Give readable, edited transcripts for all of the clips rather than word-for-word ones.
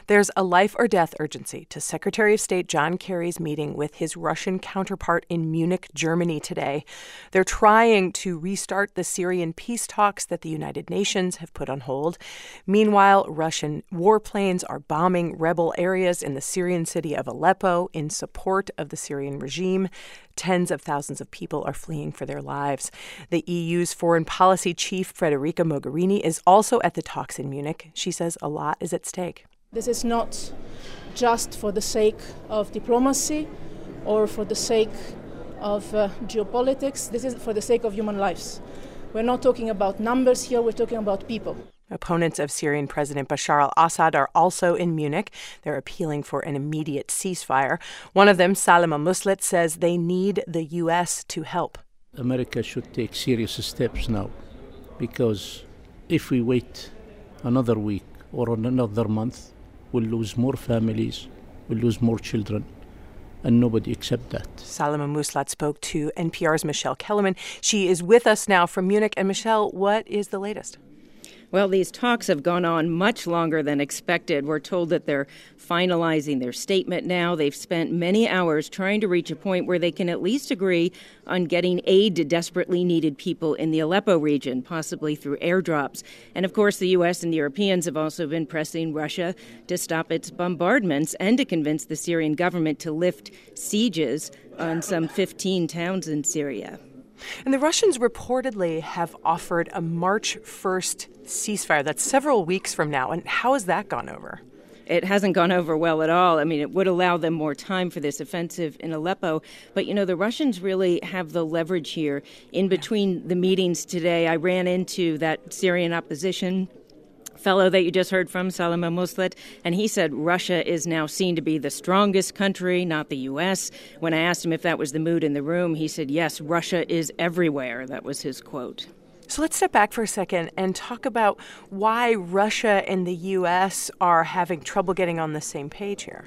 There's a life or death urgency to Secretary of State John Kerry's meeting with his Russian counterpart in Munich, Germany today. They're trying to restart the Syrian peace talks that the United Nations have put on hold. Meanwhile, Russian warplanes are bombing rebel areas in the Syrian city of Aleppo in support of the Syrian regime. Tens of thousands of people are fleeing for their lives. The EU's foreign policy chief, Federica Mogherini, is also at the talks in Munich. She says a lot is at stake. This is not just for the sake of diplomacy or for the sake of geopolitics. This is for the sake of human lives. We're not talking about numbers here, we're talking about people. Opponents of Syrian President Bashar al-Assad are also in Munich. They're appealing for an immediate ceasefire. One of them, Salama Muslat, says they need the U.S. to help. America should take serious steps now, because if we wait another week or another month, we'll lose more families, we'll lose more children, and nobody accept that. Salama Muslat spoke to NPR's Michelle Kellerman. She is with us now from Munich. And Michelle, what is the latest? Well, these talks have gone on much longer than expected. We're told that they're finalizing their statement now. They've spent many hours trying to reach a point where they can at least agree on getting aid to desperately needed people in the Aleppo region, possibly through airdrops. And of course, the U.S. and the Europeans have also been pressing Russia to stop its bombardments and to convince the Syrian government to lift sieges on some 15 towns in Syria. And the Russians reportedly have offered a March 1st ceasefire. That's several weeks from now. And how has that gone over? It hasn't gone over well at all. I mean, it would allow them more time for this offensive in Aleppo. But, you know, the Russians really have the leverage here. In between the meetings today, I ran into that Syrian opposition fellow that you just heard from, Salama Muslat, and he said Russia is now seen to be the strongest country, not the U.S. When I asked him if that was the mood in the room, he said, yes, Russia is everywhere. That was his quote. So let's step back for a second and talk about why Russia and the U.S. are having trouble getting on the same page here.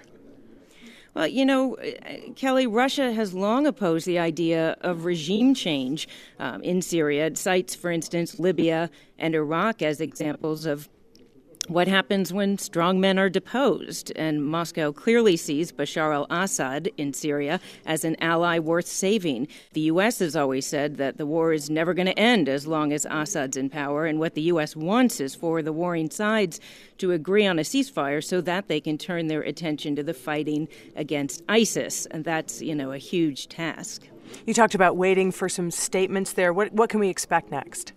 Well, you know, Kelly, Russia has long opposed the idea of regime change in Syria. It cites, for instance, Libya and Iraq as examples of what happens when strong men are deposed. And Moscow clearly sees Bashar al-Assad in Syria as an ally worth saving. The U.S. has always said that the war is never going to end as long as Assad's in power. And what the U.S. wants is for the warring sides to agree on a ceasefire so that they can turn their attention to the fighting against ISIS. And that's, you know, a huge task. You talked about waiting for some statements there. What can we expect next?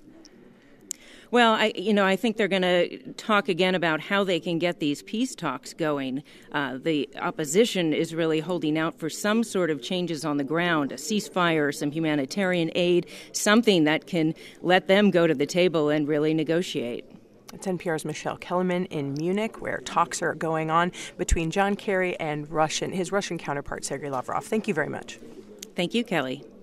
Well, I think they're going to talk again about how they can get these peace talks going. The opposition is really holding out for some sort of changes on the ground, a ceasefire, some humanitarian aid, something that can let them go to the table and really negotiate. It's NPR's Michelle Kellerman in Munich, where talks are going on between John Kerry and his Russian counterpart, Sergei Lavrov. Thank you very much. Thank you, Kelly.